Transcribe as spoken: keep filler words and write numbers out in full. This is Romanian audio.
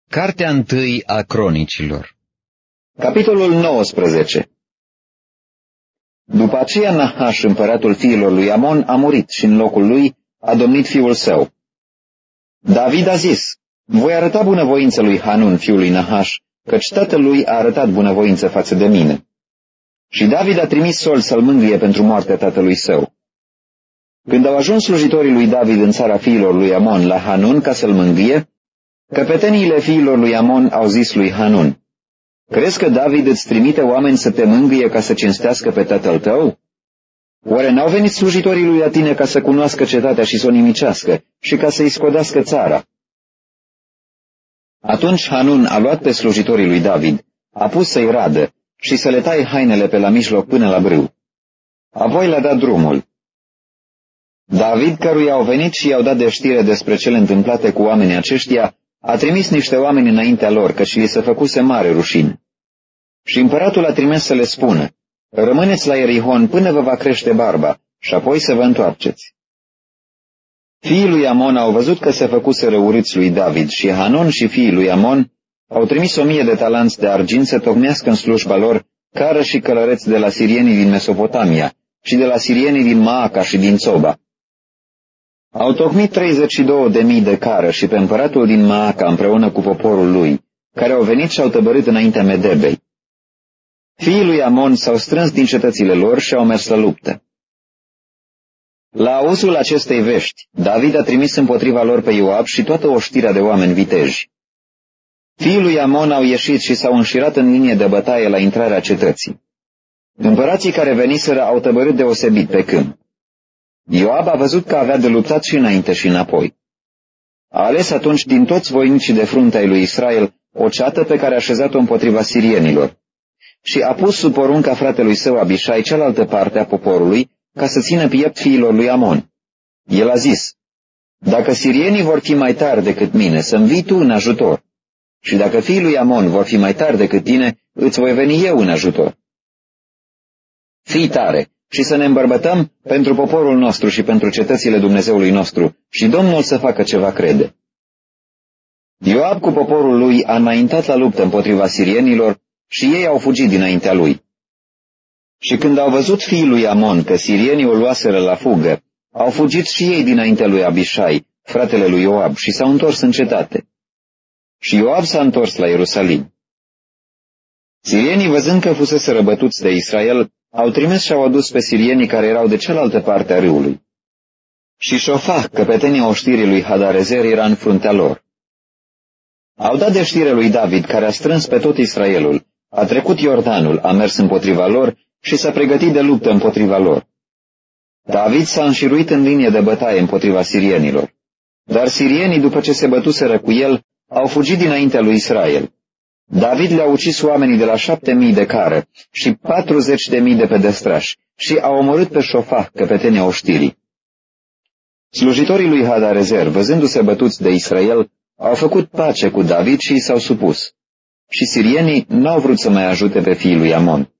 Cartea întâi a Cronicilor. Capitolul nouăsprezece. După aceea Nahaș, împăratul fiilor lui Amon, a murit și în locul lui a domnit fiul său. David a zis: voi arăta bunăvoință lui Hanun, fiul lui Nahaș, căci tatăl lui a arătat bunăvoință față de mine. Și David a trimis Sol să-l mângâie pentru moartea tatălui său. Când au ajuns slujitorii lui David în țara fiilor lui Amon la Hanun ca să-l mângâie, căpeteniile fiilor lui Amon au zis lui Hanun: crezi că David îți trimite oameni să te mângâie ca să cinstească pe tatăl tău? Oare n-au venit slujitorii lui la tine ca să cunoască cetatea și să o nimicească și ca să-i scodească țara? Atunci Hanun a luat pe slujitorii lui David, a pus să-i radă și să le taie hainele pe la mijloc până la brâu. Apoi le-a dat drumul. David, căruia au venit și i-au dat de știre despre cele întâmplate cu oamenii aceștia, a trimis niște oameni înaintea lor, căci li se făcuse mare rușine. Și împăratul a trimis să le spună: rămâneți la Ierihon până vă va crește barba și apoi să vă întoarceți. Fiii lui Amon au văzut că se făcuseră urâți lui David și Hanun și fiii lui Amon au trimis o mie de talanți de argint să tocmească în slujba lor cară și călăreți de la sirienii din Mesopotamia și de la sirienii din Maaca și din Țoba. Au tocmit treizeci și două de mii de cară și pe împăratul din Maaca împreună cu poporul lui, care au venit și au tăbărât înaintea Medebei. Fiii lui Amon s-au strâns din cetățile lor și au mers la luptă. La auzul acestei vești, David a trimis împotriva lor pe Ioab și toată oștirea de oameni viteji. Fiii lui Amon au ieșit și s-au înșirat în linie de bătaie la intrarea cetății. Împărații care veniseră au tăbărât deosebit pe câmp. Ioab a văzut că avea de luptat și înainte și înapoi. A ales atunci din toți voinicii de frunte ai lui Israel o ceată pe care a așezat-o împotriva sirienilor și a pus sub porunca fratelui său Abișai cealaltă parte a poporului ca să țină piept fiilor lui Amon. El a zis: dacă sirienii vor fi mai tari decât mine, să-mi vii tu în ajutor, și dacă fiii lui Amon vor fi mai tari decât tine, îți voi veni eu în ajutor. Fii tare și să ne îmbărbătăm pentru poporul nostru și pentru cetățile Dumnezeului nostru, și Domnul să facă ce va crede. Ioab cu poporul lui a înaintat la luptă împotriva sirienilor și ei au fugit dinaintea lui. Și când au văzut fiii lui Amon că sirienii o luaseră la fugă, au fugit și ei dinaintea lui Abișai, fratele lui Ioab, și s-au întors în cetate. Și Ioab s-a întors la Ierusalim. Sirienii, văzând că fusese răbătuți de Israel, au trimis și au adus pe sirienii care erau de cealaltă parte a râului. Și Șofah, căpetenia oștirii lui Hadarezer, era în fruntea lor. Au dat de știre lui David, care a strâns pe tot Israelul, a trecut Iordanul, a mers împotriva lor și s-a pregătit de luptă împotriva lor. David s-a înșiruit în linie de bătaie împotriva sirienilor, dar sirienii, după ce se bătuseră cu el, au fugit dinaintea lui Israel. David le-a ucis oamenii de la șapte mii de cară și patruzeci de mii de pedestrași și a omorât pe Șofah, căpetenia oștirii. Slujitorii lui Hadarezer, văzându-se bătuți de Israel, au făcut pace cu David și i s-au supus. Și sirienii n-au vrut să mai ajute pe fiii lui Amon.